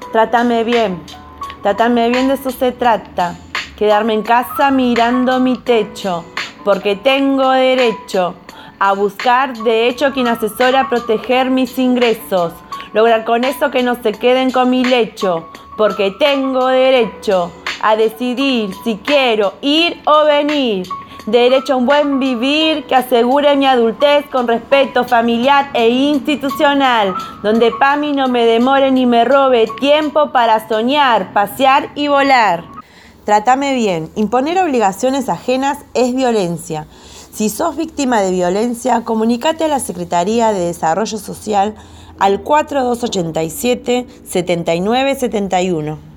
Trátame bien, de eso se trata. Quedarme en casa mirando mi techo, porque tengo derecho a buscar, de hecho, quien asesora a proteger mis ingresos. Lograr con eso que no se queden con mi lecho, porque tengo derecho a decidir si quiero ir o venir. Derecho a un buen vivir que asegure mi adultez con respeto familiar e institucional, donde PAMI no me demore ni me robe tiempo para soñar, pasear y volar. Trátame bien. Imponer obligaciones ajenas es violencia. Si sos víctima de violencia, comunícate a la Secretaría de Desarrollo Social al 4287-7971.